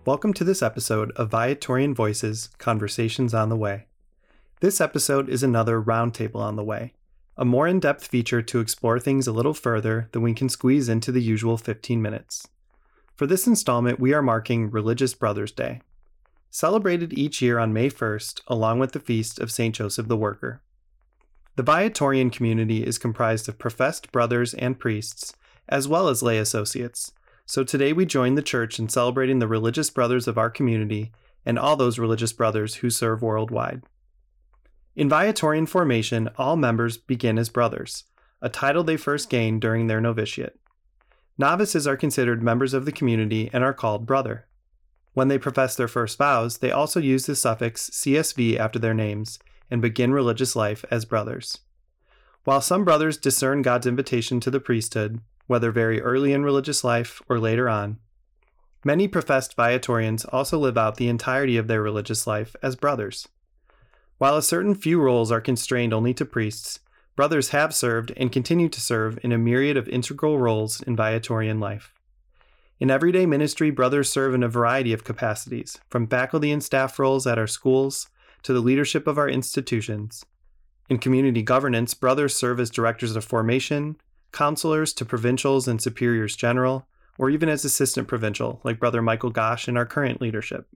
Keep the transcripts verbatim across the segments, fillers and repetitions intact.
Welcome to this episode of Viatorian Voices, Conversations on the Way. This episode is another Roundtable on the Way, a more in-depth feature to explore things a little further than we can squeeze into the usual fifteen minutes. For this installment, we are marking Religious Brothers Day, celebrated each year on May first, along with the feast of Saint Joseph the Worker. The Viatorian community is comprised of professed brothers and priests, as well as lay associates. So today we join the church in celebrating the religious brothers of our community and all those religious brothers who serve worldwide. In Viatorian formation, all members begin as brothers, a title they first gained during their novitiate. Novices are considered members of the community and are called brother. When they profess their first vows, they also use the suffix C S V after their names and begin religious life as brothers. While some brothers discern God's invitation to the priesthood, whether very early in religious life or later on, many professed Viatorians also live out the entirety of their religious life as brothers. While a certain few roles are constrained only to priests, brothers have served and continue to serve in a myriad of integral roles in Viatorian life. In everyday ministry, brothers serve in a variety of capacities, from faculty and staff roles at our schools to the leadership of our institutions. In community governance, brothers serve as directors of formation, counselors to provincials and superiors general, or even as assistant provincial, like Brother Michael Gosh in our current leadership.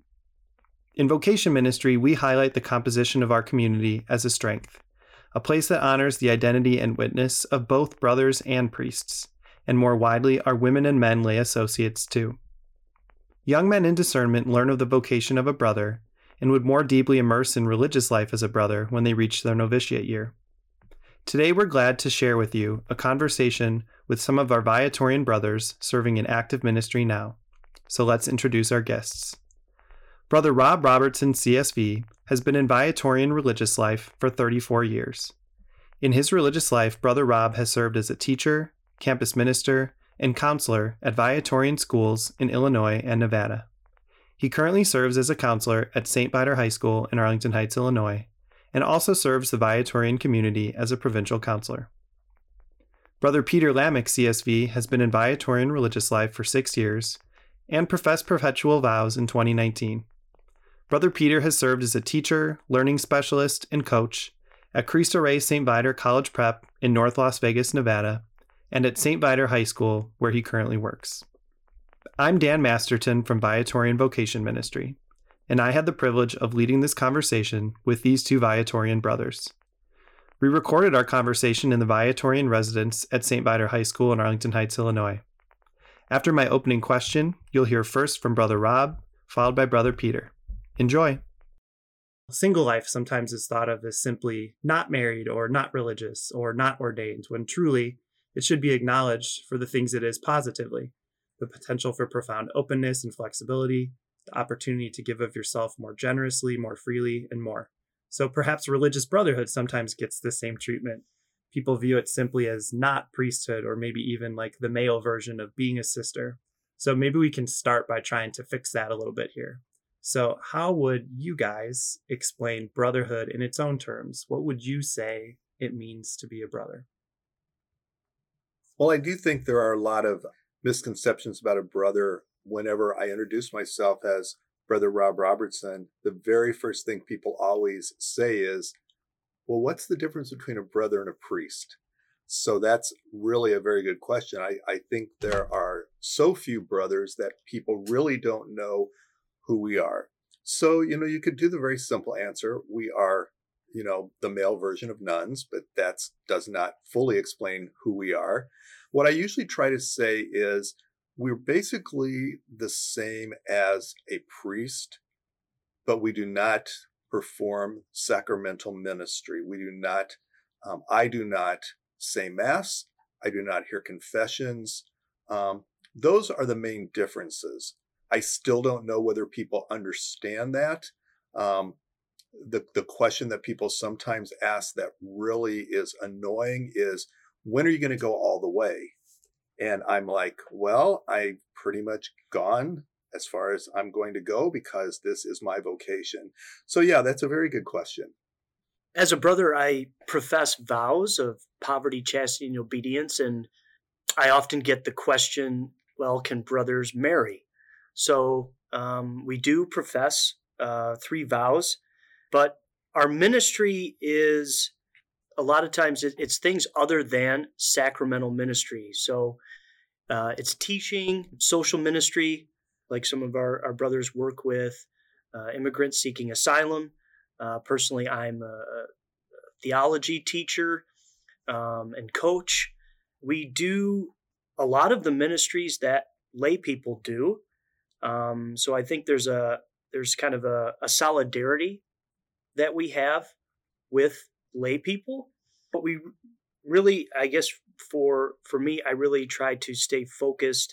In vocation ministry, we highlight the composition of our community as a strength, a place that honors the identity and witness of both brothers and priests, and more widely, our women and men lay associates too. Young men in discernment learn of the vocation of a brother and would more deeply immerse in religious life as a brother when they reach their novitiate year. Today, we're glad to share with you a conversation with some of our Viatorian brothers serving in active ministry now. So let's introduce our guests. Brother Rob Robertson, C S V, has been in Viatorian religious life for thirty-four years. In his religious life, Brother Rob has served as a teacher, campus minister, and counselor at Viatorian schools in Illinois and Nevada. He currently serves as a counselor at Saint Viator High School in Arlington Heights, Illinois, and also serves the Viatorian community as a provincial counselor. Brother Peter Lamech, C S V, has been in Viatorian religious life for six years and professed perpetual vows in twenty nineteen. Brother Peter has served as a teacher, learning specialist, and coach at Cristo Rey Saint Viator College Prep in North Las Vegas, Nevada, and at Saint Viator High School, where he currently works. I'm Dan Masterton from Viatorian Vocation Ministry, and I had the privilege of leading this conversation with these two Viatorian brothers. We recorded our conversation in the Viatorian residence at Saint Viator High School in Arlington Heights, Illinois. After my opening question, you'll hear first from Brother Rob, followed by Brother Peter. Enjoy. Single life sometimes is thought of as simply not married or not religious or not ordained, when truly it should be acknowledged for the things it is positively: the potential for profound openness and flexibility, the opportunity to give of yourself more generously, more freely, and more. So perhaps religious brotherhood sometimes gets the same treatment. People view it simply as not priesthood, or maybe even like the male version of being a sister. So maybe we can start by trying to fix that a little bit here. So how would you guys explain brotherhood in its own terms? What would you say it means to be a brother? Well, I do think there are a lot of misconceptions about a brother. Whenever I introduce myself as Brother Rob Robertson, the very first thing people always say is, well, what's the difference between a brother and a priest? So that's really a very good question. I, I think there are so few brothers that people really don't know who we are. So, you know, you could do the very simple answer. We are, you know, the male version of nuns, but that does not fully explain who we are. What I usually try to say is, we're basically the same as a priest, but we do not perform sacramental ministry. We do not, um, I do not say Mass. I do not hear confessions. Um, those are the main differences. I still don't know whether people understand that. Um, the, the question that people sometimes ask that really is annoying is, when are you going to go all the way? And I'm like, well, I've pretty much gone as far as I'm going to go because this is my vocation. So yeah, that's a very good question. As a brother, I profess vows of poverty, chastity, and obedience. And I often get the question, well, can brothers marry? So Um, we do profess uh, three vows, but our ministry is a lot of times it, it's things other than sacramental ministry. So uh, it's teaching, social ministry, like some of our, our brothers work with uh, immigrants seeking asylum. Uh, personally, I'm a, a theology teacher um, and coach. We do a lot of the ministries that lay people do. Um, so I think there's a there's kind of a, a solidarity that we have with lay people. But we really, I guess for for me, I really try to stay focused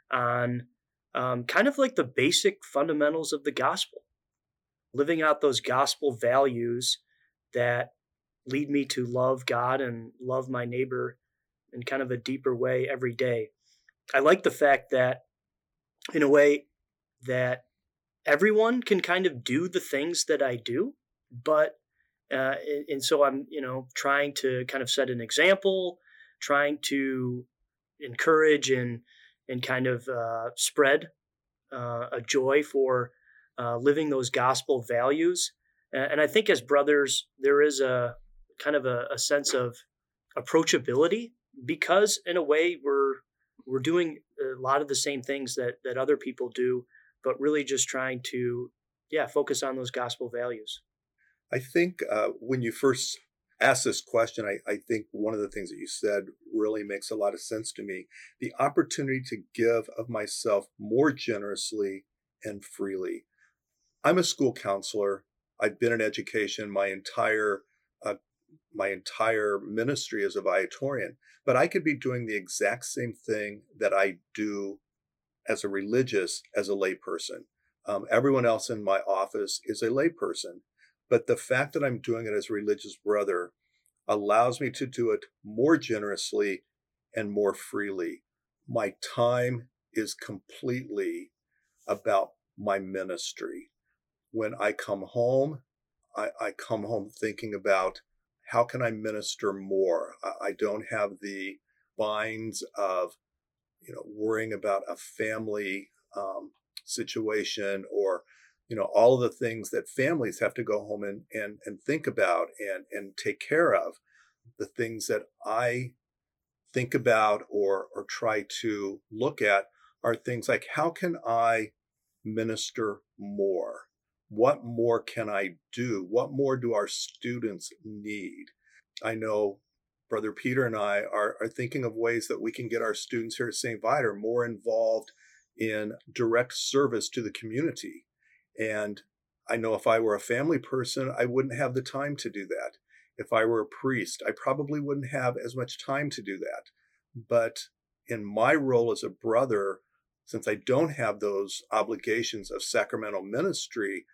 on um, kind of like the basic fundamentals of the gospel, living out those gospel values that lead me to love God and love my neighbor in kind of a deeper way every day. I like the fact that, in a way, that everyone can kind of do the things that I do, but uh, and so I'm, you know, trying to kind of set an example, trying to encourage and and kind of uh, spread uh, a joy for uh, living those gospel values. And I think as brothers, there is a kind of a, a sense of approachability because, in a way, we're we're doing a lot of the same things that that other people do, but really just trying to, yeah, focus on those gospel values. I think uh, when you first asked this question, I, I think one of the things that you said really makes a lot of sense to me. The opportunity to give of myself more generously and freely. I'm a school counselor. I've been in education my entire uh, my entire ministry as a Viatorian, but I could be doing the exact same thing that I do as a religious, as a layperson. Um, everyone else in my office is a layperson, but the fact that I'm doing it as a religious brother allows me to do it more generously and more freely. My time is completely about my ministry. When I come home, I, I come home thinking about how can I minister more? I, I don't have the binds of, you know, worrying about a family um, situation or, you know, all of the things that families have to go home and, and, and think about and, and take care of. The things that I think about or, or try to look at are things like, how can I minister more? What more can I do? What more do our students need? I know Brother Peter and I are, are thinking of ways that we can get our students here at Saint Viator more involved in direct service to the community. And I know if I were a family person, I wouldn't have the time to do that. If I were a priest, I probably wouldn't have as much time to do that. But in my role as a brother, since I don't have those obligations of sacramental ministry,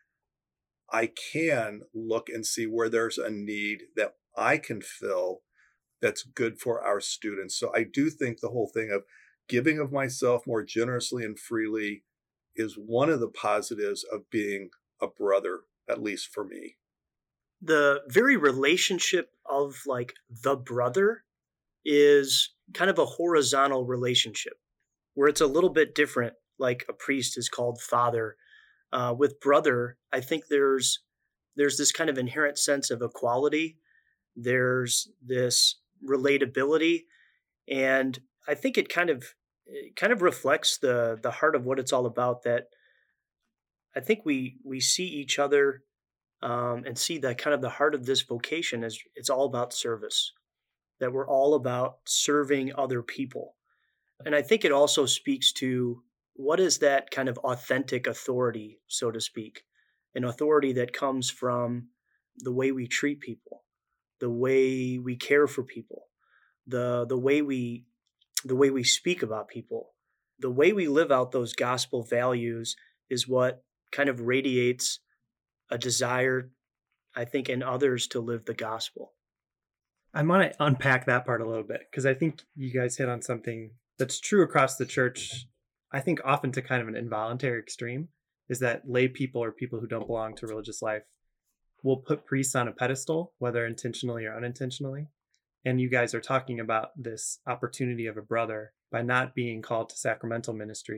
I can look and see where there's a need that I can fill that's good for our students. So I do think the whole thing of giving of myself more generously and freely is one of the positives of being a brother, at least for me. The very relationship of like the brother is kind of a horizontal relationship where it's a little bit different, like a priest is called father. Uh, with brother, I think there's there's this kind of inherent sense of equality. There's this relatability, and I think it kind of it kind of reflects the the heart of what it's all about. That I think we we see each other um, and see that kind of the heart of this vocation is it's all about service. That we're all about serving other people, and I think it also speaks to what is that kind of authentic authority, so to speak, an authority that comes from the way we treat people, the way we care for people, the the way we the way we speak about people, the way we live out those gospel values is what kind of radiates a desire, I think, in others to live the gospel. I want to unpack that part a little bit because I think you guys hit on something that's true across the church. I think often to kind of an involuntary extreme is that lay people or people who don't belong to religious life will put priests on a pedestal, whether intentionally or unintentionally. And you guys are talking about this opportunity of a brother by not being called to sacramental ministry.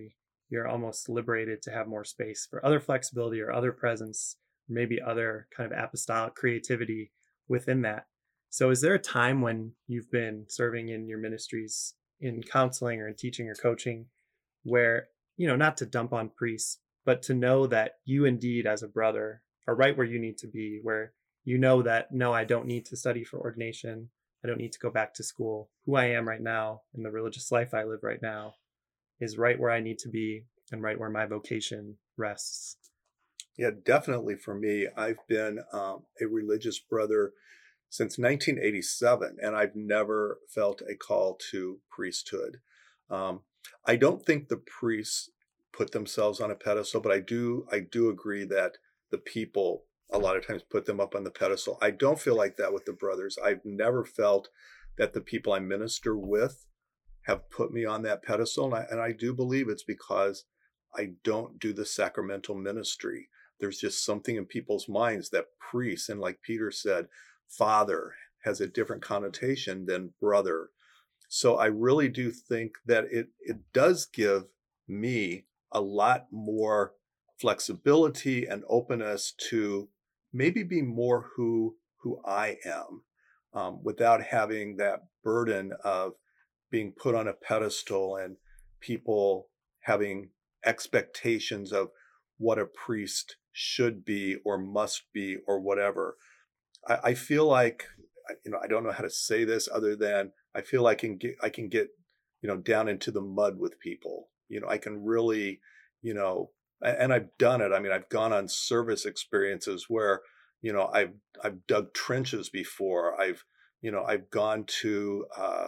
you're almost liberated to have more space for other flexibility or other presence, maybe other kind of apostolic creativity within that. So is there a time when you've been serving in your ministries in counseling or in teaching or coaching where, you know, not to dump on priests, but to know that you indeed as a brother are right where you need to be, where you know that, no, I don't need to study for ordination. I don't need to go back to school. Who I am right now and the religious life I live right now is right where I need to be and right where my vocation rests. Yeah, definitely for me. I've been um, a religious brother since nineteen eighty-seven, and I've never felt a call to priesthood. Um, I don't think the priests put themselves on a pedestal, but I do I do agree that the people a lot of times put them up on the pedestal. I don't feel like that with the brothers. I've never felt that the people I minister with have put me on that pedestal, and I, and I do believe it's because I don't do the sacramental ministry. There's just something in people's minds that priests, and like Peter said, father has a different connotation than brother. So I really do think that it it does give me a lot more flexibility and openness to maybe be more who who I am, um, without having that burden of being put on a pedestal and people having expectations of what a priest should be or must be or whatever. I, I feel like, you know, I don't know how to say this other than I feel like I can get, I can get, you know, down into the mud with people. You know, I can really, you know, and I've done it. I mean, I've gone on service experiences where, you know, I've, I've dug trenches before. I've, you know, I've gone to, uh,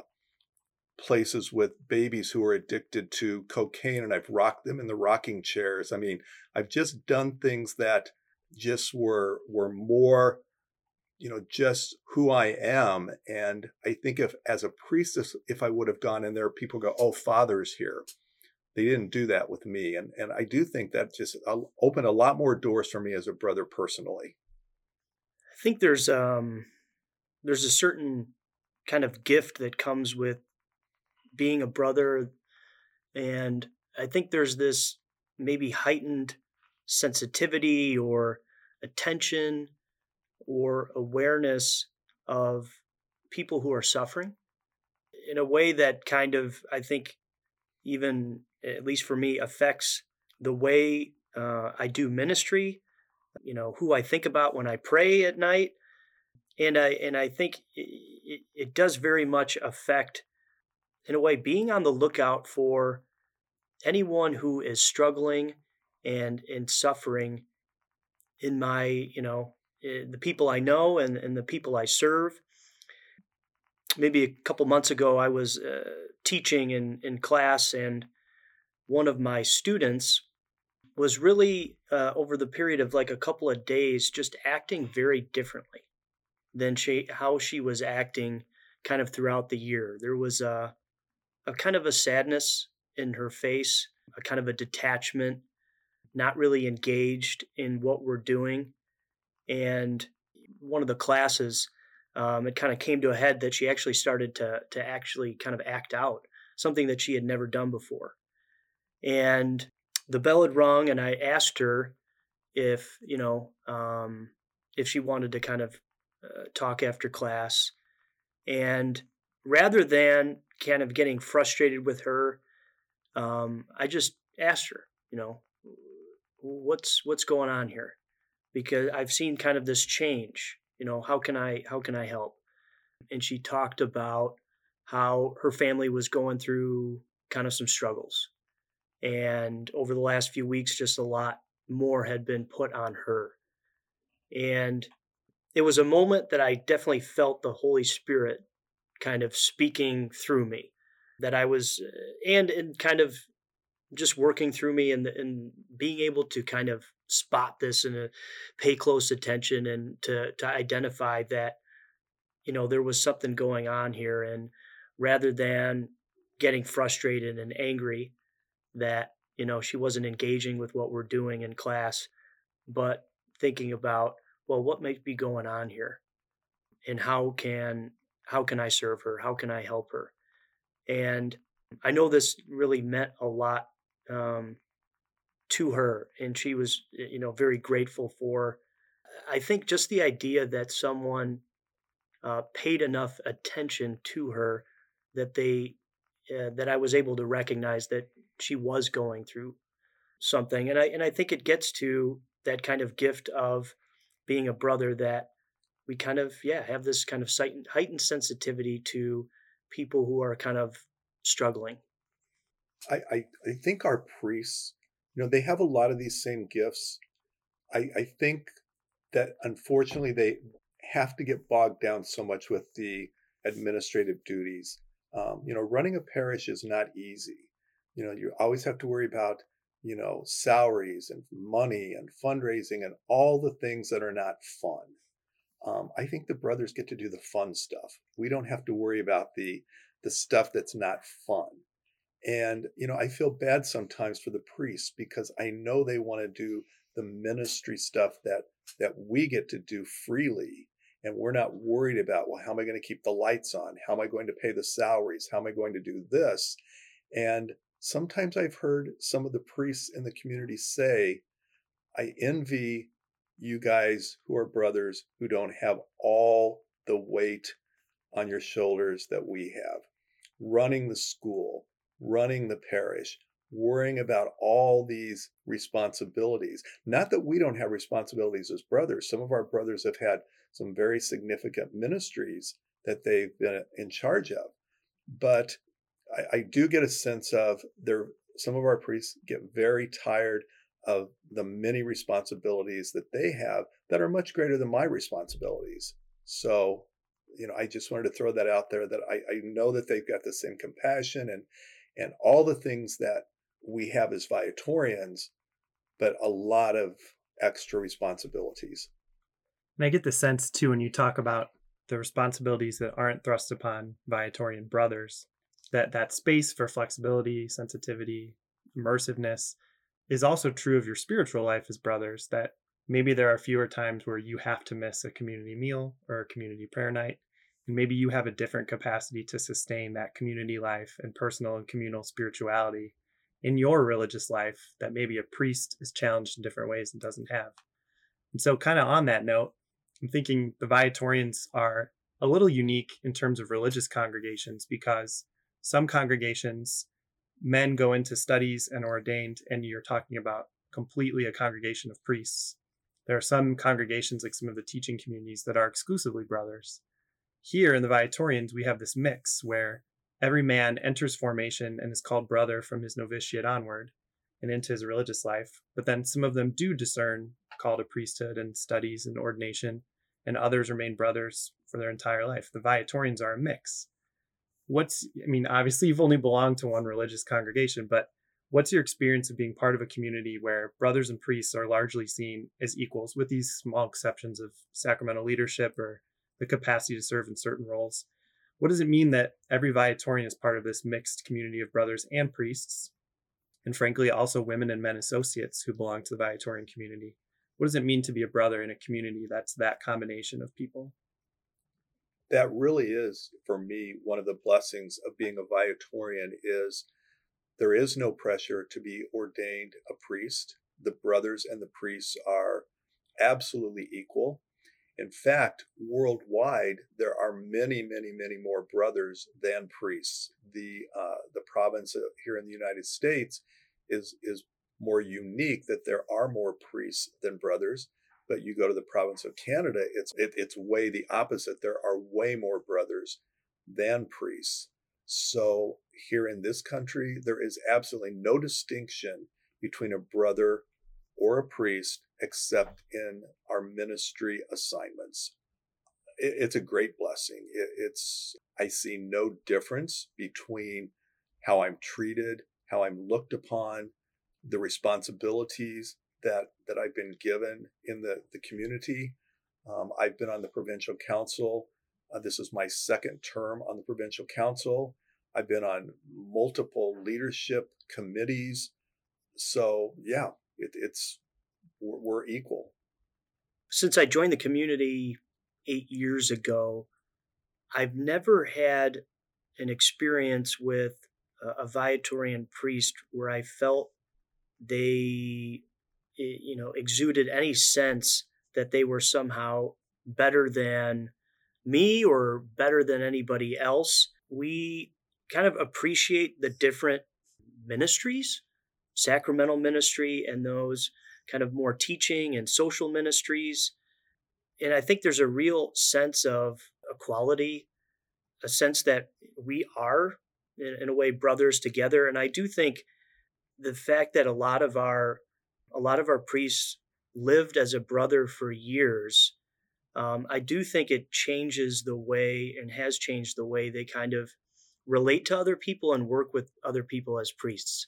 places with babies who are addicted to cocaine, and I've rocked them in the rocking chairs. I mean, I've just done things that just were were more, you know, just who I am. And I think if as a priestess, if I would have gone in there, people go, "Oh, Father's here." They didn't do that with me, and and I do think that just opened a lot more doors for me as a brother personally. I think there's um there's a certain kind of gift that comes with being a brother, and I think there's this maybe heightened sensitivity or attention or awareness of people who are suffering in a way that kind of, I think, even at least for me, affects the way uh, I do ministry, you know, who I think about when I pray at night. And I, and I think it, it does very much affect, in a way, being on the lookout for anyone who is struggling and, and suffering in my, you know, the people I know and, and the people I serve. Maybe a couple months ago, I was uh, teaching in, in class, and one of my students was really, uh, over the period of like a couple of days, just acting very differently than she, how she was acting kind of throughout the year. There was a, a kind of a sadness in her face, a kind of a detachment, not really engaged in what we're doing. And one of the classes, um, it kind of came to a head that she actually started to to actually kind of act out, something that she had never done before. And the bell had rung, and I asked her if, you know, um, if she wanted to kind of uh, talk after class. And rather than kind of getting frustrated with her, um, I just asked her, you know, what's what's going on here? Because I've seen kind of this change. You know, how can I how can I help? And she talked about how her family was going through kind of some struggles. And over the last few weeks, just a lot more had been put on her. And it was a moment that I definitely felt the Holy Spirit kind of speaking through me, that I was, and, and kind of just working through me, and, and being able to kind of spot this and uh, pay close attention, and to, to identify that, you know, there was something going on here. And rather than getting frustrated and angry that, you know, she wasn't engaging with what we're doing in class, but thinking about, well, what might be going on here, and how can, how can I serve her? How can I help her? And I know this really meant a lot um, to her, and she was, you know, very grateful for. I think just the idea that someone uh, paid enough attention to her that they uh, that I was able to recognize that she was going through something, and I and I think it gets to that kind of gift of being a brother, that we kind of, yeah, have this kind of heightened heightened sensitivity to people who are kind of struggling. I, I, I think our priests, you know, they have a lot of these same gifts. I, I think that unfortunately they have to get bogged down so much with the administrative duties. Um, you know, running a parish is not easy. You know, you always have to worry about, you know, salaries and money and fundraising and all the things that are not fun. Um, I think the brothers get to do the fun stuff. We don't have to worry about the the stuff that's not fun. And, you know, I feel bad sometimes for the priests because I know they want to do the ministry stuff that that we get to do freely. And we're not worried about, well, how am I going to keep the lights on? How am I going to pay the salaries? How am I going to do this? And sometimes I've heard some of the priests in the community say, I envy you guys who are brothers who don't have all the weight on your shoulders that we have. Running the school, running the parish, worrying about all these responsibilities. Not that we don't have responsibilities as brothers. Some of our brothers have had some very significant ministries that they've been in charge of. But I, I do get a sense of there, some of our priests get very tired of the many responsibilities that they have that are much greater than my responsibilities. So, you know, I just wanted to throw that out there, that I, I know that they've got the same compassion and and all the things that we have as Viatorians, but a lot of extra responsibilities. And I get the sense too, when you talk about the responsibilities that aren't thrust upon Viatorian brothers, that that space for flexibility, sensitivity, immersiveness is also true of your spiritual life as brothers, that maybe there are fewer times where you have to miss a community meal or a community prayer night. And maybe you have a different capacity to sustain that community life and personal and communal spirituality in your religious life that maybe a priest is challenged in different ways and doesn't have. And so kind of on that note, I'm thinking the Viatorians are a little unique in terms of religious congregations, because some congregations, men go into studies and are ordained, and you're talking about completely a congregation of priests. There are some congregations, like some of the teaching communities, that are exclusively brothers. Here in the Viatorians, we have this mix where every man enters formation and is called brother from his novitiate onward and into his religious life. But then some of them do discern call to priesthood and studies and ordination, and others remain brothers for their entire life. The Viatorians are a mix. What's, I mean, obviously you've only belonged to one religious congregation, but what's your experience of being part of a community where brothers and priests are largely seen as equals, with these small exceptions of sacramental leadership or the capacity to serve in certain roles? What does it mean that every Viatorian is part of this mixed community of brothers and priests, and frankly also women and men associates who belong to the Viatorian community? What does it mean to be a brother in a community that's that combination of people? That really is, for me, one of the blessings of being a Viatorian is there is no pressure to be ordained a priest. The brothers and the priests are absolutely equal. In fact, worldwide, there are many, many, many more brothers than priests. The uh, the province here in the United States is is more unique, that there are more priests than brothers. But you go to the province of Canada, it's it, it's way the opposite. There are way more brothers than priests. So here in this country, there is absolutely no distinction between a brother or a priest except in our ministry assignments. It, it's a great blessing. It, it's I see no difference between how I'm treated, how I'm looked upon, the responsibilities that that I've been given in the, the community. Um, I've been on the provincial council. Uh, this is my second term on the provincial council. I've been on multiple leadership committees. So yeah, it, it's we're, we're equal. Since I joined the community eight years ago, I've never had an experience with a, a Viatorian priest where I felt they, you know, exuded any sense that they were somehow better than me or better than anybody else. We kind of appreciate the different ministries, sacramental ministry and those kind of more teaching and social ministries. And I think there's a real sense of equality, a sense that we are, in, in a way, brothers together. And I do think the fact that a lot of our a lot of our priests lived as a brother for years, um, I do think it changes the way and has changed the way they kind of relate to other people and work with other people as priests.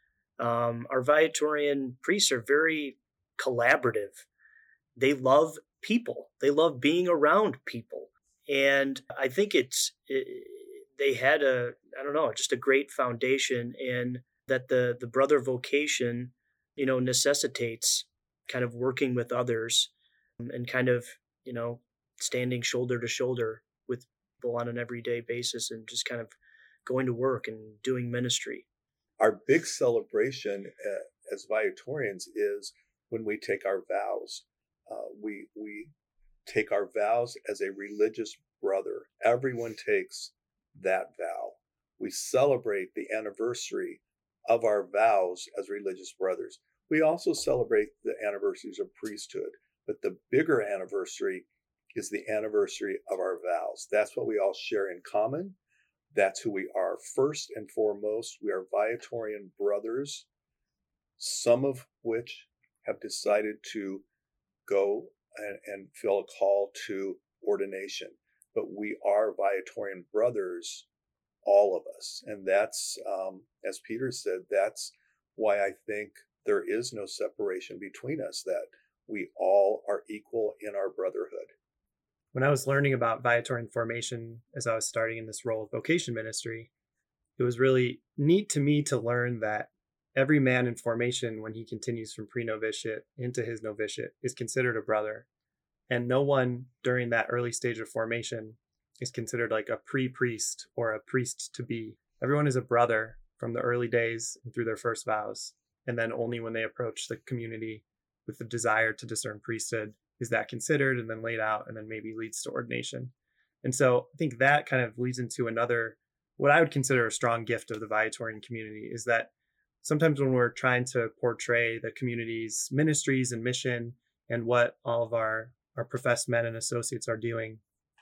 Um, our Viatorian priests are very collaborative. They love people. They love being around people. And I think it's, it, they had a, I don't know, just a great foundation in that the, the brother vocation, you know, necessitates kind of working with others and kind of, you know, standing shoulder to shoulder with people on an everyday basis and just kind of going to work and doing ministry. Our big celebration uh, as Viatorians is when we take our vows. Uh, we we take our vows as a religious brother. Everyone takes that vow. We celebrate the anniversary of our vows as religious brothers. We also celebrate the anniversaries of priesthood, but the bigger anniversary is the anniversary of our vows. That's what we all share in common. That's who we are. First and foremost, we are Viatorian brothers, some of which have decided to go and, and feel a call to ordination. But we are Viatorian brothers, all of us. And that's, um, as Peter said, that's why I think there is no separation between us, that we all are equal in our brotherhood. When I was learning about Viatorian formation as I was starting in this role of vocation ministry, it was really neat to me to learn that every man in formation, when he continues from pre-novitiate into his novitiate, is considered a brother. And no one during that early stage of formation is considered like a pre-priest or a priest-to-be. Everyone is a brother from the early days and through their first vows. And then only when they approach the community with the desire to discern priesthood is that considered and then laid out and then maybe leads to ordination. And so I think that kind of leads into another, what I would consider a strong gift of the Viatorian community, is that sometimes when we're trying to portray the community's ministries and mission and what all of our, our professed men and associates are doing,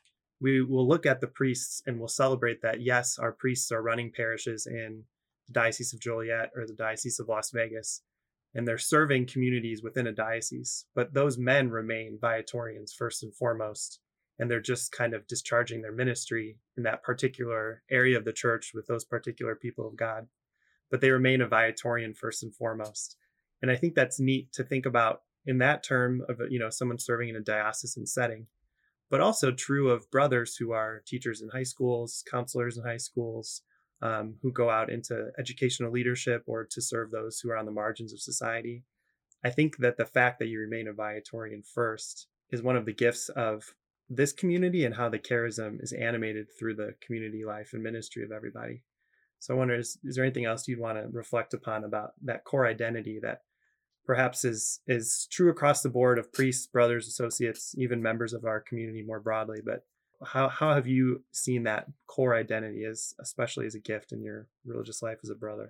we will look at the priests and we'll celebrate that, yes, our priests are running parishes in the Diocese of Joliet or the Diocese of Las Vegas, and they're serving communities within a diocese. But those men remain Viatorians first and foremost, and they're just kind of discharging their ministry in that particular area of the church with those particular people of God. But they remain a Viatorian first and foremost. And I think that's neat to think about in that term of, you know, someone serving in a diocesan setting, but also true of brothers who are teachers in high schools, counselors in high schools, Um, who go out into educational leadership or to serve those who are on the margins of society. I think that the fact that you remain a Viatorian first is one of the gifts of this community and how the charism is animated through the community life and ministry of everybody. So I wonder, is, is there anything else you'd want to reflect upon about that core identity that perhaps is is true across the board of priests, brothers, associates, even members of our community more broadly, but How how have you seen that core identity, as especially as a gift in your religious life as a brother?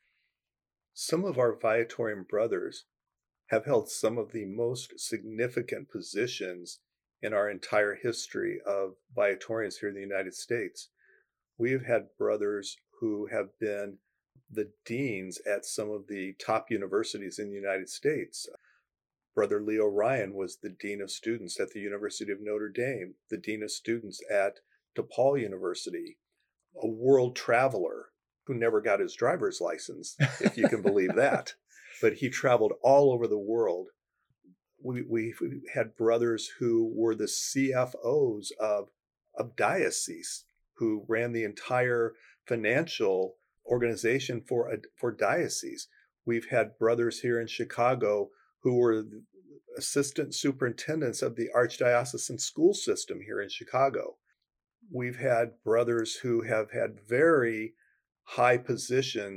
Some of our Viatorian brothers have held some of the most significant positions in our entire history of Viatorians here in the United States. We have had brothers who have been the deans at some of the top universities in the United States. Brother Leo Ryan was the Dean of Students at the University of Notre Dame, the Dean of Students at DePaul University, a world traveler who never got his driver's license, if you can believe that. But he traveled all over the world. We, we, we had brothers who were the C F Os of, of dioceses, who ran the entire financial organization for, a, for dioceses. We've had brothers here in Chicago who were assistant superintendents of the Archdiocesan school system here in Chicago. We've had brothers who have had very high positions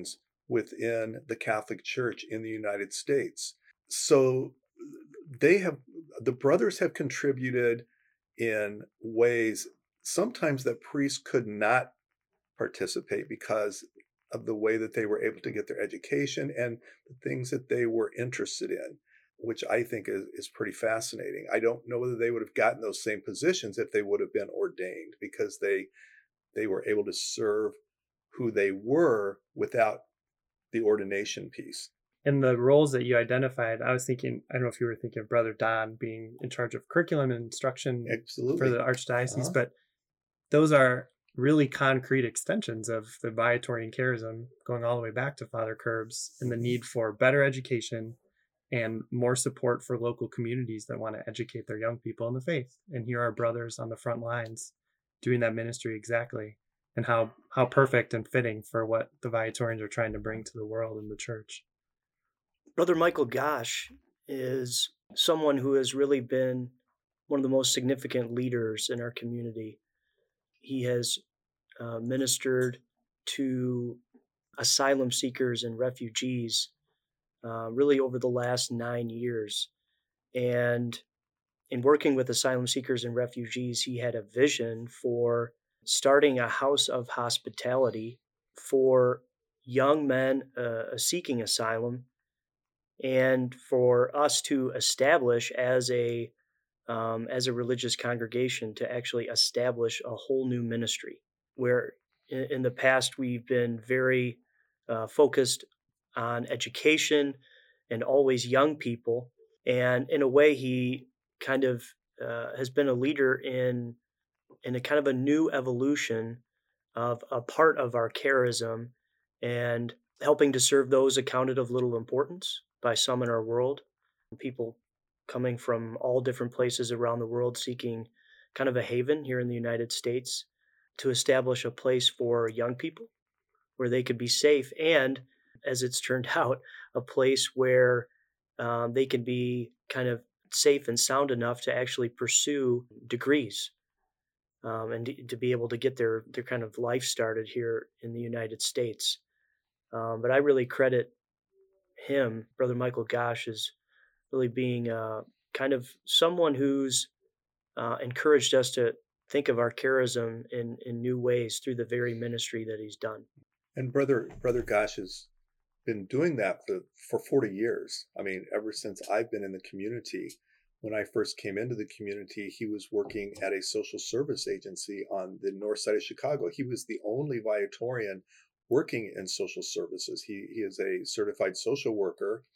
within the Catholic Church in the United States. So they have, the brothers have contributed in ways sometimes that priests could not participate because of the way that they were able to get their education and the things that they were interested in, which I think is, is pretty fascinating. I don't know whether they would have gotten those same positions if they would have been ordained, because they they were able to serve who they were without the ordination piece. And the roles that you identified, I was thinking, I don't know if you were thinking of Brother Don being in charge of curriculum and instruction Absolutely. for the Archdiocese, Uh-huh. but those are really concrete extensions of the Viatorian charism, going all the way back to Father Curbs, and the need for better education and more support for local communities that want to educate their young people in the faith. And here are brothers on the front lines doing that ministry exactly, and how how perfect and fitting for what the Viatorians are trying to bring to the world and the church. Brother Michael Gosch is someone who has really been one of the most significant leaders in our community. He has uh, ministered to asylum seekers and refugees uh, really over the last nine years. And in working with asylum seekers and refugees, he had a vision for starting a house of hospitality for young men uh, seeking asylum, and for us to establish as a um, as a religious congregation to actually establish a whole new ministry, where in, in the past we've been very uh, focused on education and always young people. And in a way, he kind of uh, has been a leader in in a kind of a new evolution of a part of our charism, and helping to serve those accounted of little importance by some in our world, people coming from all different places around the world seeking kind of a haven here in the United States, to establish a place for young people where they could be safe, and, as it's turned out, a place where um, they can be kind of safe and sound enough to actually pursue degrees, um, and to, to be able to get their, their kind of life started here in the United States. Um, but I really credit him, Brother Michael Gosch, as really being uh, kind of someone who's uh, encouraged us to think of our charism in, in new ways through the very ministry that he's done. And brother brother Gosch has been doing that for, for forty years. I mean, ever since I've been in the community. When I first came into the community, he was working at a social service agency on the north side of Chicago. He was the only Viatorian working in social services. He, he is a certified social worker,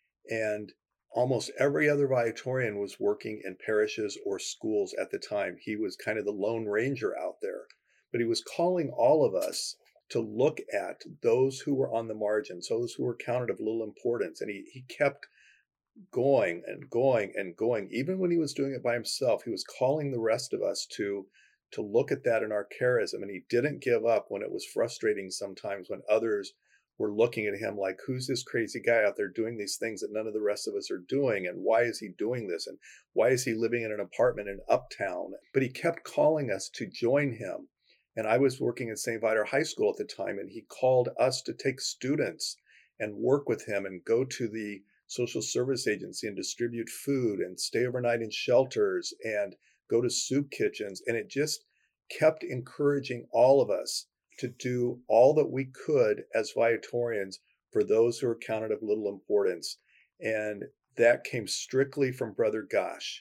and almost every other Viatorian was working in parishes or schools at the time. He was kind of the lone ranger out there, but he was calling all of us to look at those who were on the margins, those who were counted of little importance. And he, he kept going and going and going. Even when he was doing it by himself, he was calling the rest of us to to look at that in our charism. And he didn't give up when it was frustrating sometimes, when others were looking at him like, who's this crazy guy out there doing these things that none of the rest of us are doing? And why is he doing this? And why is he living in an apartment in Uptown? But he kept calling us to join him. And I was working at Saint Viator High School at the time, and he called us to take students and work with him and go to the social service agency and distribute food and stay overnight in shelters and go to soup kitchens. And it just kept encouraging all of us to do all that we could as Viatorians for those who are counted of little importance. And that came strictly from Brother Gosch.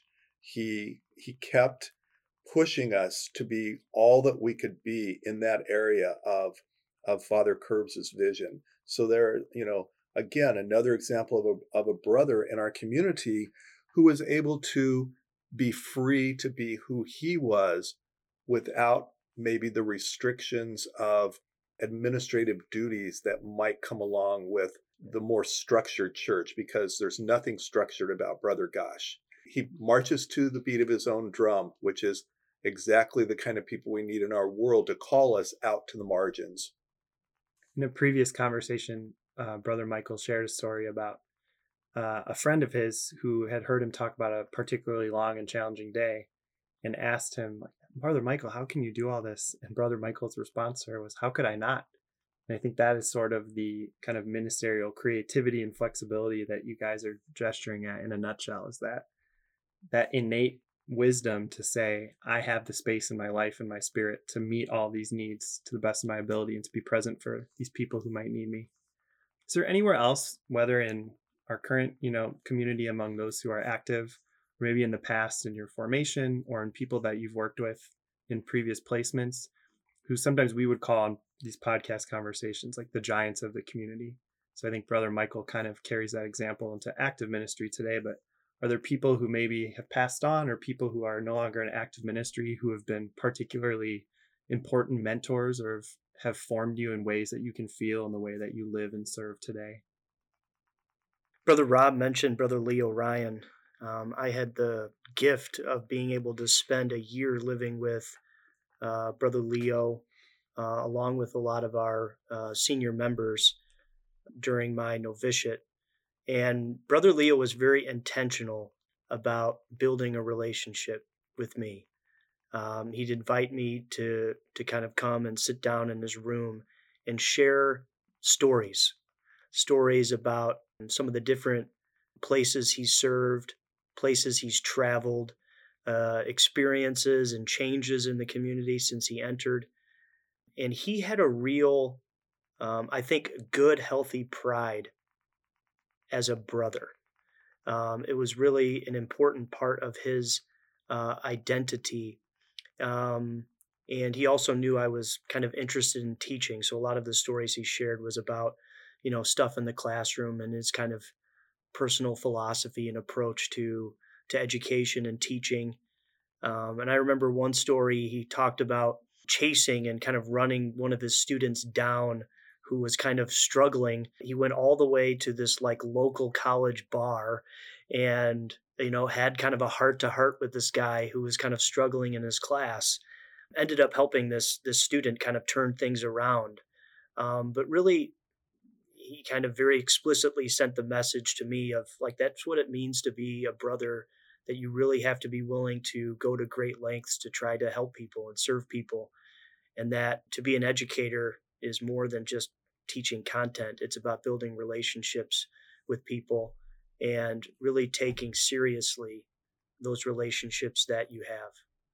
He he kept pushing us to be all that we could be in that area of of Father Curbs's vision. So there, you know, again, another example of a, of a brother in our community who was able to be free to be who he was without maybe the restrictions of administrative duties that might come along with the more structured church, because there's nothing structured about Brother Gosch. He marches to the beat of his own drum, which is exactly the kind of people we need in our world to call us out to the margins. In a previous conversation, uh, Brother Michael shared a story about uh, a friend of his who had heard him talk about a particularly long and challenging day, and asked him, like, Brother Michael, how can you do all this? And Brother Michael's response to her was, how could I not? And I think that is sort of the kind of ministerial creativity and flexibility that you guys are gesturing at in a nutshell, is that that innate wisdom to say, I have the space in my life and my spirit to meet all these needs to the best of my ability and to be present for these people who might need me. Is there anywhere else, whether in our current, you know, community among those who are active, or maybe in the past in your formation, or in people that you've worked with in previous placements, who sometimes we would call on these podcast conversations like the giants of the community? So I think Brother Michael kind of carries that example into active ministry today, but are there people who maybe have passed on, or people who are no longer in active ministry who have been particularly important mentors, or have, have formed you in ways that you can feel in the way that you live and serve today? Brother Rob mentioned Brother Leo Ryan. Um, I had the gift of being able to spend a year living with uh, Brother Leo, uh, along with a lot of our uh, senior members during my novitiate. And Brother Leo was very intentional about building a relationship with me. Um, he'd invite me to to kind of come and sit down in his room and share stories, stories about some of the different places he's served, places he's traveled, uh, experiences and changes in the community since he entered. And he had a real, um, I think, good, healthy pride as a brother. Um, it was really an important part of his uh, identity. Um, and he also knew I was kind of interested in teaching. So a lot of the stories he shared was about, you know, stuff in the classroom and his kind of personal philosophy and approach to, to education and teaching. Um, and I remember one story he talked about chasing and kind of running one of his students down who was kind of struggling. He went all the way to this like local college bar and, you know, had kind of a heart to heart with this guy who was kind of struggling in his class. Ended up helping this, this student kind of turn things around. Um, but really, he kind of very explicitly sent the message to me of like, that's what it means to be a brother, that you really have to be willing to go to great lengths to try to help people and serve people. And that to be an educator is more than just teaching content. It's about building relationships with people and really taking seriously those relationships that you have.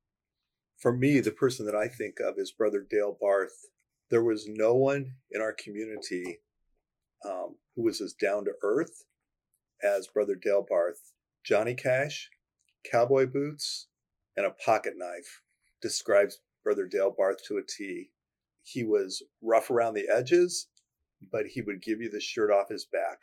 For me, the person that I think of is Brother Dale Barth. There was no one in our community um, who was as down to earth as Brother Dale Barth. Johnny Cash, cowboy boots, and a pocket knife describes Brother Dale Barth to a T. He was rough around the edges, but he would give you the shirt off his back.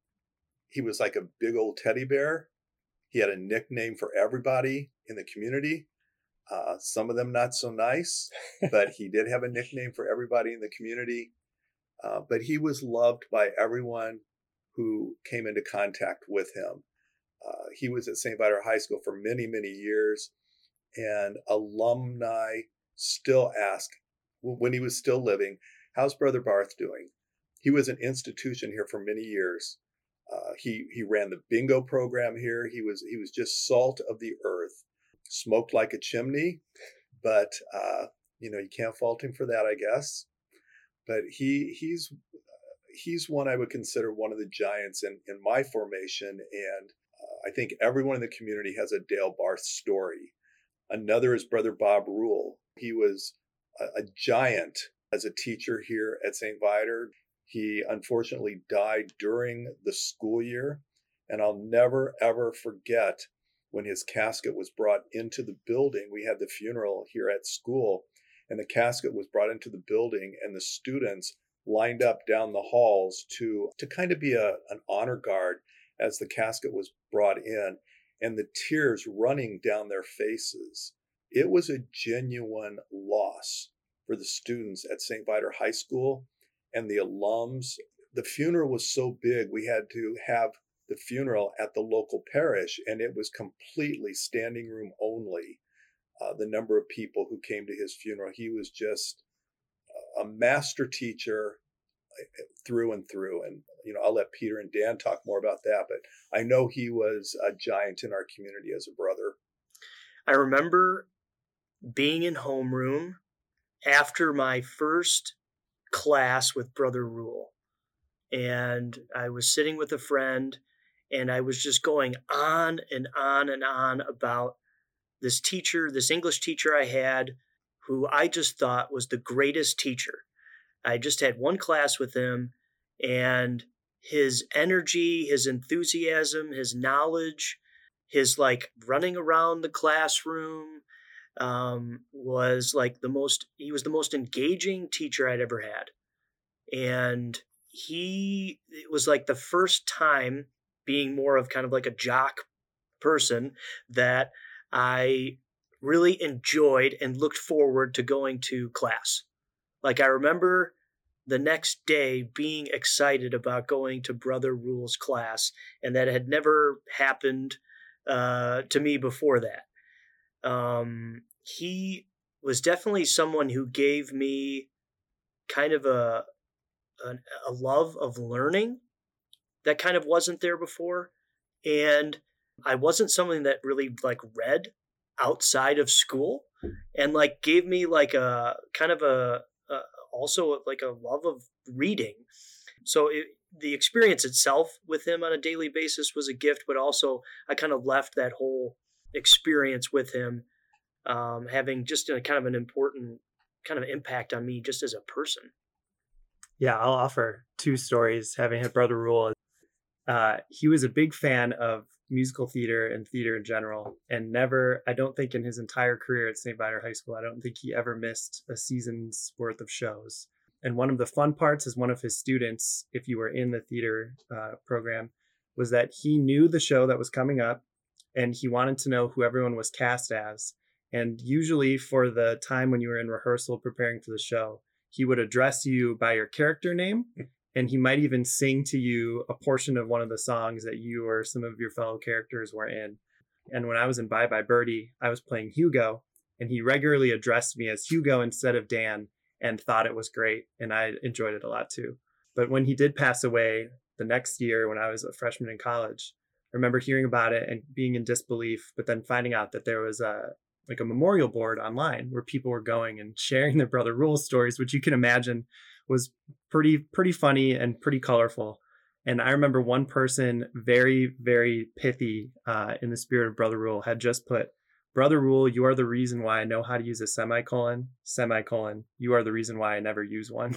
He was like a big old teddy bear. He had a nickname for everybody in the community. Uh, some of them not so nice, but he did have a nickname for everybody in the community. Uh, but he was loved by everyone who came into contact with him. Uh, he was at Saint Viator High School for many, many years, and alumni still ask, when he was still living, how's Brother Barth doing? He was an institution here for many years. Uh, he he ran the bingo program here. He was he was just salt of the earth. Smoked like a chimney, but uh, you know, you can't fault him for that, I guess. But he he's he's one I would consider one of the giants in in my formation, and uh, I think everyone in the community has a Dale Barth story. Another is Brother Bob Rule. He was a, a giant as a teacher here at Saint Viator. He unfortunately died during the school year, and I'll never ever forget when his casket was brought into the building. We had the funeral here at school, and the casket was brought into the building, and the students lined up down the halls to, to kind of be a, an honor guard as the casket was brought in, and the tears running down their faces. It was a genuine loss for the students at Saint Viator High School and the alums. The funeral was so big, we had to have the funeral at the local parish, and it was completely standing room only. Uh, the number of people who came to his funeral. He was just a master teacher through and through. And, you know, I'll let Peter and Dan talk more about that, but I know he was a giant in our community as a brother. I remember being in homeroom after my first class with Brother Rule. And I was sitting with a friend, and I was just going on and on and on about this teacher, this English teacher I had, who I just thought was the greatest teacher. I just had one class with him, and his energy, his enthusiasm, his knowledge, his like running around the classroom um, was like the most, he was the most engaging teacher I'd ever had. And he, it was like the first time, being more of kind of like a jock person, that I really enjoyed and looked forward to going to class. Like I remember the next day being excited about going to Brother Rule's class, and that had never happened uh, to me before that. Um, he was definitely someone who gave me kind of a, a a love of learning that kind of wasn't there before. And I wasn't someone that really like read outside of school, and like gave me like a kind of a, a also like a love of reading. So it, the experience itself with him on a daily basis was a gift, but also I kind of left that whole experience with him um, having just a kind of an important kind of impact on me just as a person. Yeah, I'll offer two stories having had Brother Rule. Uh, he was a big fan of musical theater and theater in general, and never, I don't think in his entire career at Saint Viator High School, I don't think he ever missed a season's worth of shows. And one of the fun parts as one of his students, if you were in the theater uh, program, was that he knew the show that was coming up, and he wanted to know who everyone was cast as. And usually for the time when you were in rehearsal preparing for the show, he would address you by your character name, and he might even sing to you a portion of one of the songs that you or some of your fellow characters were in. And when I was in Bye Bye Birdie, I was playing Hugo, and he regularly addressed me as Hugo instead of Dan, and thought it was great, and I enjoyed it a lot too. But when he did pass away the next year when I was a freshman in college, I remember hearing about it and being in disbelief, but then finding out that there was a like a memorial board online where people were going and sharing their Brother Rule stories, which you can imagine was pretty, pretty funny and pretty colorful. And I remember one person, very, very pithy uh, in the spirit of Brother Rule, had just put, "Brother Rule, you are the reason why I know how to use a semicolon, semicolon. You are the reason why I never use one."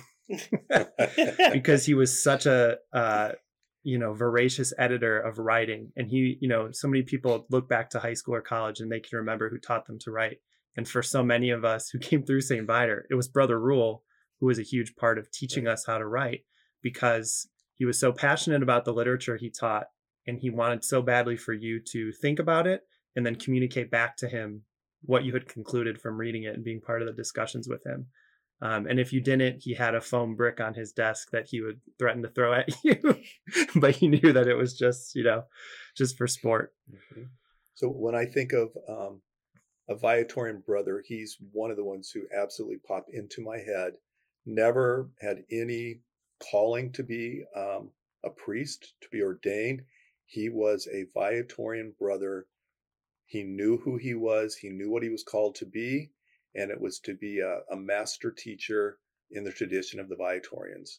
Because he was such a, uh, you know, voracious editor of writing. And he, you know, so many people look back to high school or college and they can remember who taught them to write. And for so many of us who came through Saint Viator, it was Brother Rule who was a huge part of teaching us how to write, because he was so passionate about the literature he taught, and he wanted so badly for you to think about it and then communicate back to him what you had concluded from reading it and being part of the discussions with him. Um, and if you didn't, he had a foam brick on his desk that he would threaten to throw at you, but he knew that it was just, you know, just for sport. Mm-hmm. So when I think of um, a Viatorian brother, he's one of the ones who absolutely popped into my head. Never had any calling to be um, a priest, to be ordained. He was a Viatorian brother. He knew who he was. He knew what he was called to be. And it was to be a, a master teacher in the tradition of the Viatorians.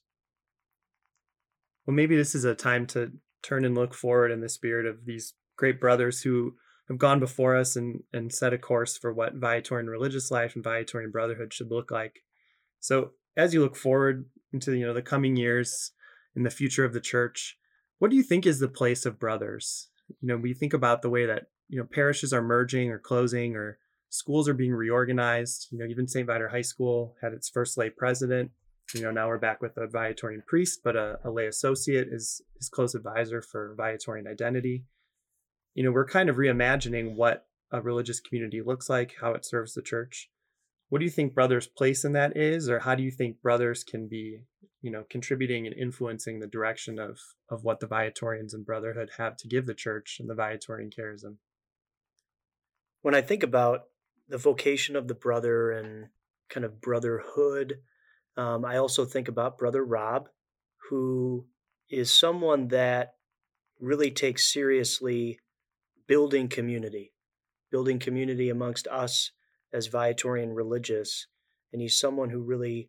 Well, maybe this is a time to turn and look forward in the spirit of these great brothers who have gone before us and, and set a course for what Viatorian religious life and Viatorian brotherhood should look like. So as you look forward into, you know, the coming years in the future of the church, what do you think is the place of brothers? You know, we think about the way that, you know, parishes are merging or closing, or schools are being reorganized. You know, even Saint Viator High School had its first lay president. You know, now we're back with a Viatorian priest, but a, a lay associate is his close advisor for Viatorian identity. You know, we're kind of reimagining what a religious community looks like, how it serves the church. What do you think brothers' place in that is, or how do you think brothers can be, you know, contributing and influencing the direction of of what the Viatorians and brotherhood have to give the church and the Viatorian charism? When I think about the vocation of the brother and kind of brotherhood, um, I also think about Brother Rob, who is someone that really takes seriously building community, building community amongst us as Viatorian religious. And he's someone who really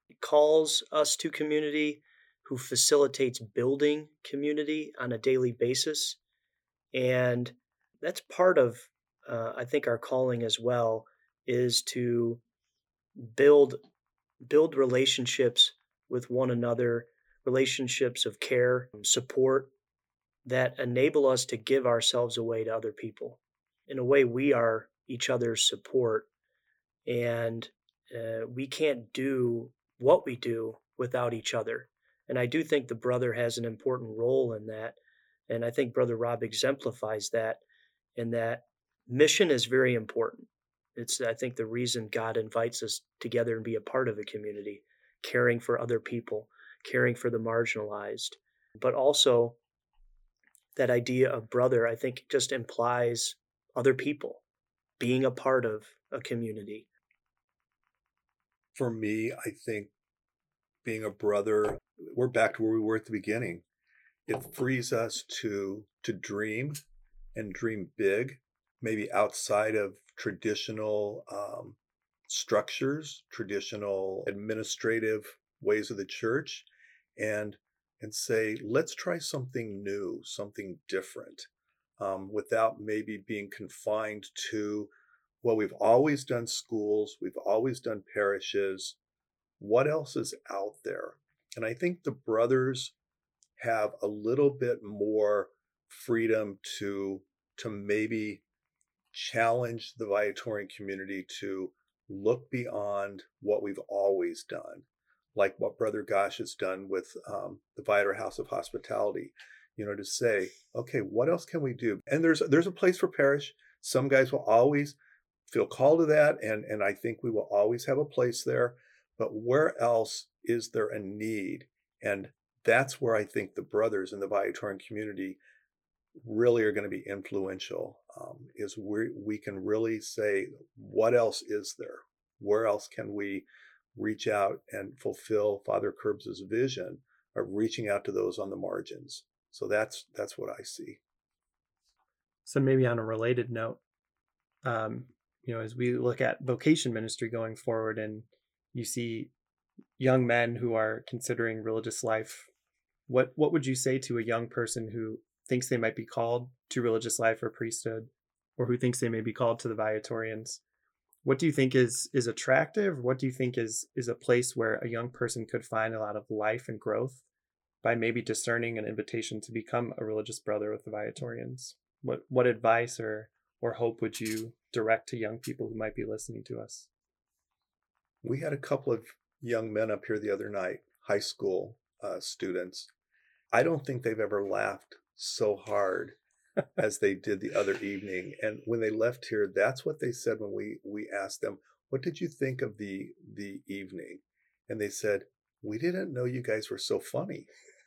calls us to community, who facilitates building community on a daily basis. And that's part of, uh, I think, our calling as well, is to build build relationships with one another, relationships of care, support that enable us to give ourselves away to other people. In a way, we are each other's support, and uh, we can't do what we do without each other. And I do think the brother has an important role in that. And I think Brother Rob exemplifies that, in that mission is very important. It's, I think, the reason God invites us together and be a part of a community, caring for other people, caring for the marginalized. But also, that idea of brother, I think, just implies other people being a part of a community. For me, I think being a brother, we're back to where we were at the beginning. It frees us to to dream and dream big, maybe outside of traditional um, structures, traditional administrative ways of the church, and and say, let's try something new, something different, um, without maybe being confined to, well, we've always done schools, we've always done parishes. What else is out there? And I think the brothers have a little bit more freedom to to maybe challenge the Viatorian community to look beyond what we've always done, like what Brother Gosh has done with um, the Viator House of Hospitality, you know, to say, okay, what else can we do? And there's there's a place for parish. Some guys will always feel called to that, and, and I think we will always have a place there. But where else is there a need? And that's where I think the brothers in the Viatorian community really are going to be influential, um, is we we can really say, what else is there? Where else can we reach out and fulfill Father Curbs's vision of reaching out to those on the margins? So that's that's what I see. So maybe on a related note, um, you know, as we look at vocation ministry going forward, and you see young men who are considering religious life, what what would you say to a young person who thinks they might be called to religious life or priesthood, or who thinks they may be called to the Viatorians? What do you think is is attractive? What do you think is is a place where a young person could find a lot of life and growth by maybe discerning an invitation to become a religious brother with the Viatorians? What what advice or or hope would you direct to young people who might be listening to us? We had a couple of young men up here the other night, high school uh, students. I don't think they've ever laughed so hard as they did the other evening. And when they left here, that's what they said when we we asked them, what did you think of the the evening? And they said, we didn't know you guys were so funny.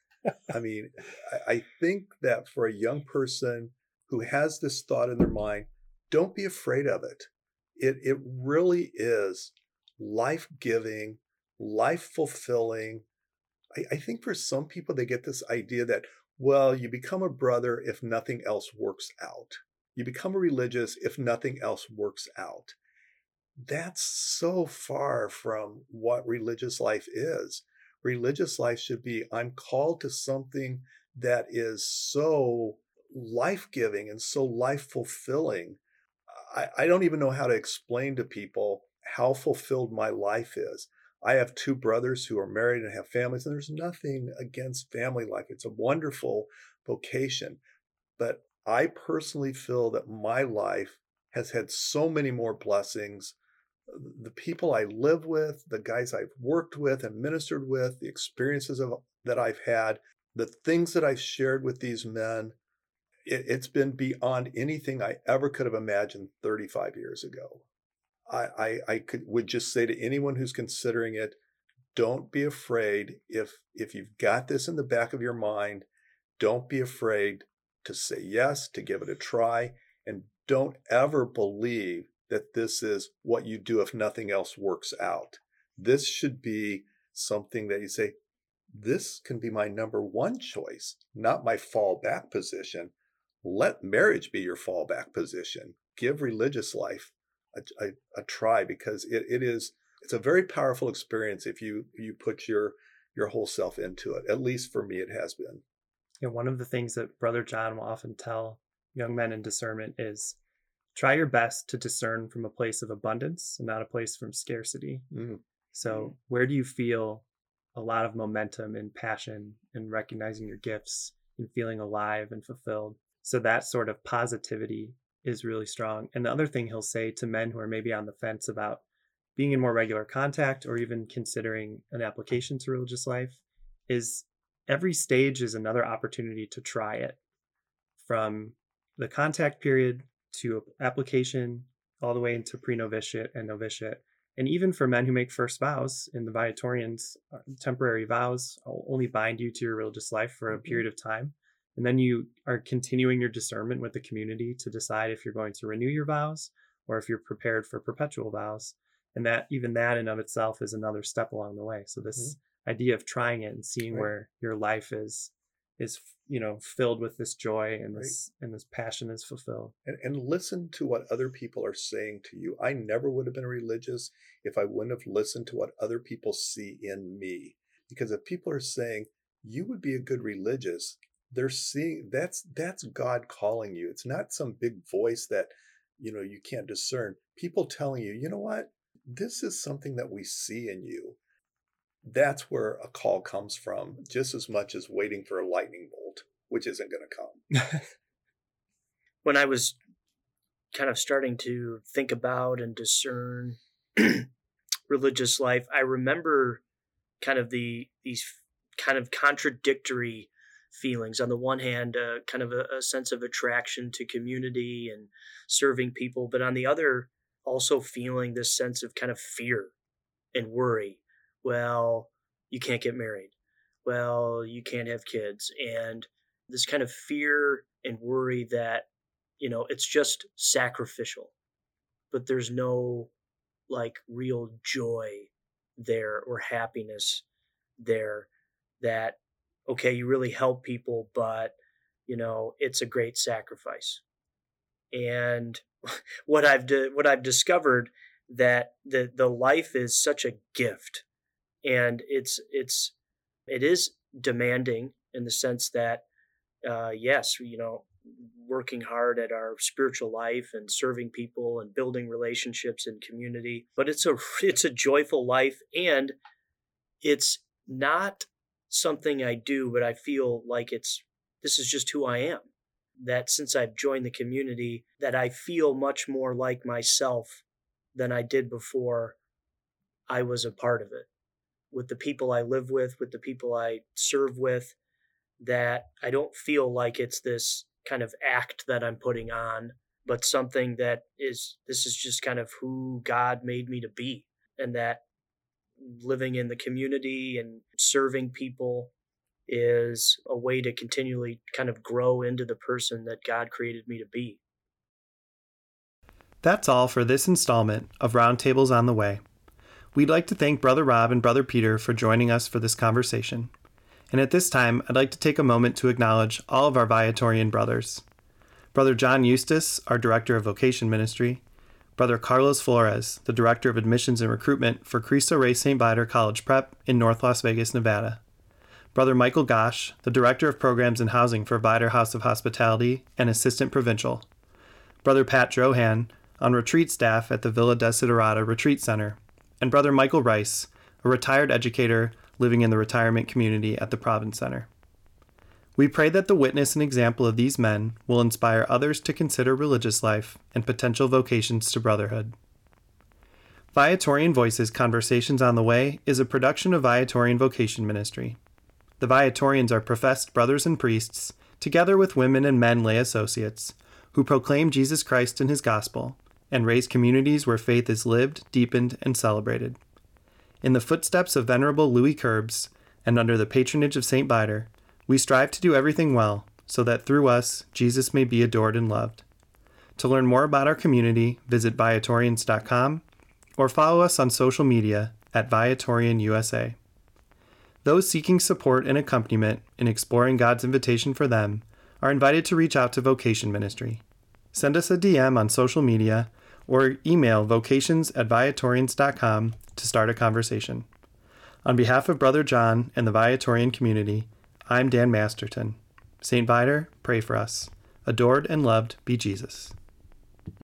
I mean, I, I think that for a young person who has this thought in their mind, don't be afraid of it. It it really is life-giving, life-fulfilling. I, I think for some people, they get this idea that, well, you become a brother if nothing else works out. You become a religious if nothing else works out. That's so far from what religious life is. Religious life should be, I'm called to something that is so life-giving and so life-fulfilling. I, I don't even know how to explain to people how fulfilled my life is. I have two brothers who are married and have families, and there's nothing against family life. It's a wonderful vocation. But I personally feel that my life has had so many more blessings. The people I live with, the guys I've worked with and ministered with, the experiences of, that I've had, the things that I've shared with these men, it, it's been beyond anything I ever could have imagined thirty-five years ago. I, I, I could would just say to anyone who's considering it, don't be afraid. If if you've got this in the back of your mind, don't be afraid to say yes, to give it a try, and don't ever believe that this is what you do if nothing else works out. This should be something that you say, this can be my number one choice, not my fallback position. Let marriage be your fallback position. Give religious life a, a, a try, because it, it is it's a very powerful experience if you you put your your whole self into it. At least for me, it has been. Yeah, one of the things that Brother John will often tell young men in discernment is try your best to discern from a place of abundance and not a place from scarcity. Mm. So where do you feel a lot of momentum and passion and recognizing your gifts and feeling alive and fulfilled? So that sort of positivity is really strong. And the other thing he'll say to men who are maybe on the fence about being in more regular contact or even considering an application to religious life is every stage is another opportunity to try it, from the contact period to application all the way into pre-novitiate and novitiate. And even for men who make first vows in the Viatorians, temporary vows only bind you to your religious life for a mm-hmm. period of time. And then you are continuing your discernment with the community to decide if you're going to renew your vows or if you're prepared for perpetual vows. And that even that in of itself is another step along the way. So this mm-hmm. idea of trying it and seeing right. where your life is, is, you know, filled with this joy and this, right. and this passion is fulfilled. And, and listen to what other people are saying to you. I never would have been religious if I wouldn't have listened to what other people see in me. Because if people are saying you would be a good religious, they're seeing that's, that's God calling you. It's not some big voice that, you know, you can't discern. People telling you, you know what? This is something that we see in you. That's where a call comes from, just as much as waiting for a lightning bolt, which isn't going to come. When I was kind of starting to think about and discern religious life, I remember kind of the these kind of contradictory feelings. On the one hand, uh, kind of a, a sense of attraction to community and serving people, but on the other, also feeling this sense of kind of fear and worry. Well, you can't get married. Well, you can't have kids. And this kind of fear and worry that, you know, it's just sacrificial, but there's no like real joy there or happiness there that, okay, you really help people, but, you know, it's a great sacrifice. And what I've di- what I've discovered that the the life is such a gift, and it's it's it is demanding in the sense that uh, yes, you know, working hard at our spiritual life and serving people and building relationships and community, but it's a it's a joyful life, and it's not something I do, but I feel like it's this is just who I am. That since I've joined the community, that I feel much more like myself than I did before I was a part of it. With the people I live with, with the people I serve with, that I don't feel like it's this kind of act that I'm putting on, but something that is, this is just kind of who God made me to be. And that living in the community and serving people is a way to continually kind of grow into the person that God created me to be. That's all for this installment of Roundtables on the Way. We'd like to thank Brother Rob and Brother Peter for joining us for this conversation. And at this time, I'd like to take a moment to acknowledge all of our Viatorian brothers. Brother John Eustace, our Director of Vocation Ministry, Brother Carlos Flores, the Director of Admissions and Recruitment for Cristo Rey Saint Viator College Prep in North Las Vegas, Nevada, Brother Michael Gosh, the Director of Programs and Housing for Viator House of Hospitality and Assistant Provincial, Brother Pat Drohan, on retreat staff at the Villa Desiderata Retreat Center, and Brother Michael Rice, a retired educator living in the retirement community at the Province Center. We pray that the witness and example of these men will inspire others to consider religious life and potential vocations to brotherhood. Viatorian Voices Conversations on the Way is a production of Viatorian Vocation Ministry. The Viatorians are professed brothers and priests, together with women and men lay associates, who proclaim Jesus Christ and his gospel, and raise communities where faith is lived, deepened, and celebrated. In the footsteps of Venerable Louis Querbes, and under the patronage of Saint Viator, we strive to do everything well, so that through us, Jesus may be adored and loved. To learn more about our community, visit Viatorians dot com, or follow us on social media at Viatorian U S A. Those seeking support and accompaniment in exploring God's invitation for them are invited to reach out to Vocation Ministry. Send us a D M on social media or email vocations at viatorians dot com to start a conversation. On behalf of Brother John and the Viatorian community, I'm Dan Masterton. Saint Viator, pray for us. Adored and loved be Jesus.